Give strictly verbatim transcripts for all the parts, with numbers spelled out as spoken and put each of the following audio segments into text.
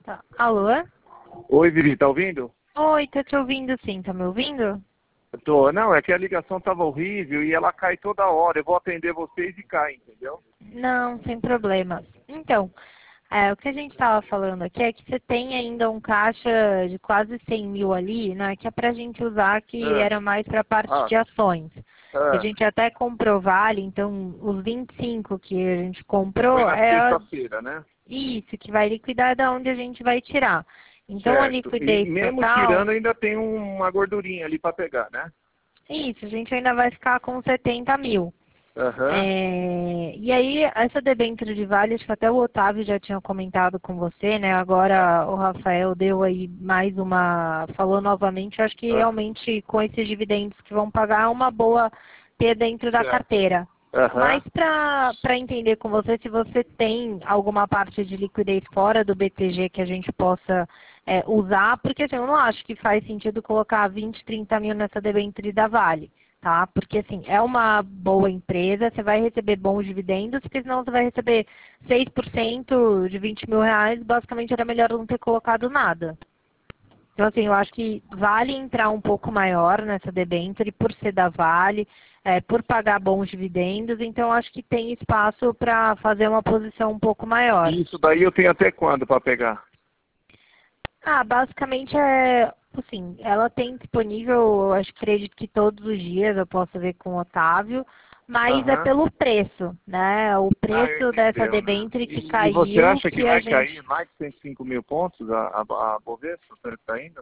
Tá. Alô? Oi, Vivi, tá ouvindo? Oi, tô te ouvindo sim, tá me ouvindo? Tô. Não, é que a ligação tava horrível e ela cai toda hora. Eu vou atender vocês e cai, entendeu? Não, sem problemas. Então, é, o que a gente estava falando aqui é que você tem ainda um caixa de quase cem mil ali, né? Que é pra gente usar, que É. era mais pra parte Ah. de ações. É. A gente até comprou vale, então os vinte e cinco que a gente comprou Foi na é a- sexta-feira, né? isso, que vai liquidar da onde a gente vai tirar. Então a Certo. E liquidez mesmo total, tirando ainda tem uma gordurinha ali pra pegar, né? isso, a gente ainda vai ficar com setenta mil. Aham. É, e aí, essa debênture de vale, acho que até o Otávio já tinha comentado com você, né? Agora o Rafael deu aí mais uma, falou novamente, acho que Ah. realmente com esses dividendos que vão pagar é uma boa ter dentro da Certo. carteira. Aham. Mas para entender com você, se você tem alguma parte de liquidez fora do B T G que a gente possa é, usar, porque assim, eu não acho que faz sentido colocar vinte, trinta mil nessa debênture da Vale. Tá? Porque assim, é uma boa empresa, você vai receber bons dividendos, porque senão você vai receber seis por cento de vinte mil reais, basicamente era melhor não ter colocado nada. Então assim, eu acho que vale entrar um pouco maior nessa debênture por ser da Vale, é, por pagar bons dividendos, então eu acho que tem espaço para fazer uma posição um pouco maior. Isso daí eu tenho até quando pra pegar? Ah, basicamente é, assim, ela tem disponível, acho que acredito que todos os dias eu posso ver com o Otávio, mas é Aham. pelo preço, né? O Ah, eu preço dessa entendeu, né? debênture que E, e você caiu, acha que que a vai gente... cair mais de cento e cinco mil pontos a, a, a Bovespa? Você tá indo?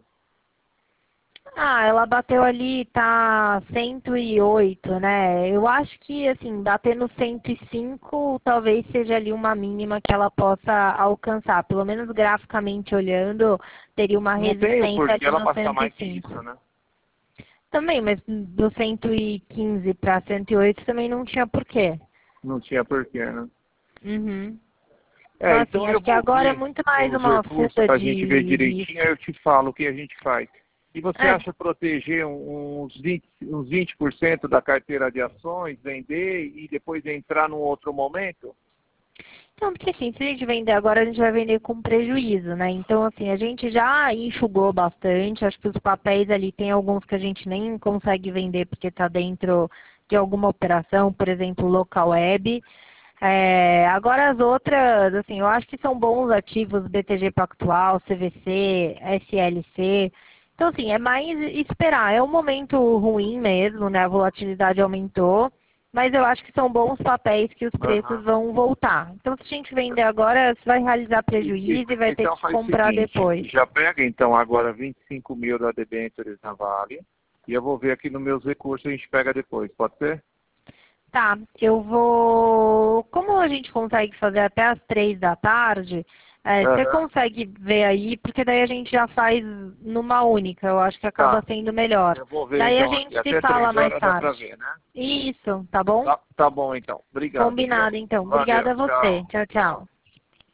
Ah, ela bateu ali, tá cento e oito, né? Eu acho que, assim, batendo cento e cinco, talvez seja ali uma mínima que ela possa alcançar. Pelo menos graficamente olhando, teria uma Não tem o resistência porquê ali ela no passar cento e mais que cinco. isso, né? Também, mas do cento e quinze para cento e oito também não tinha porquê. Não tinha porquê, né? Uhum. Então, É, assim, então eu acho que vou agora é ver muito mais os uma recursos fuga pra gente ver de direitinho, aí risco. eu te falo o que a gente faz. E você É, acha proteger uns vinte, uns vinte por cento da carteira de ações, vender e depois entrar num outro momento? então, porque assim, se a gente vender agora, a gente vai vender com prejuízo, né? Então, assim, a gente já enxugou bastante. Acho que os papéis ali, tem alguns que a gente nem consegue vender porque está dentro de alguma operação, por exemplo, local web. É, agora as outras, assim, eu acho que são bons ativos, B T G Pactual, C V C, S L C. Então, assim, é mais esperar. É um momento ruim mesmo, né? A volatilidade aumentou, mas eu acho que são bons papéis que os preços Aham. vão voltar. Então, se a gente vender agora, você vai realizar E- e- prejuízo e vai ter Então que faz o comprar seguinte, depois. já pega então agora vinte e cinco mil da debêntures na Vale e eu vou ver aqui nos meus recursos e a gente pega depois, pode ser? Tá, eu vou... Como a gente consegue fazer até as três da tarde, é, você Aham. consegue ver aí, porque daí a gente já faz numa única, eu acho que acaba Tá, sendo melhor. eu vou ver Daí a então aqui. gente se Até fala três mais horas dá pra tarde. ver, né? Isso, tá bom? Tá, tá bom então. Obrigado, viu? Combinado então. Obrigada Valeu, a você. tchau. Tchau, tchau.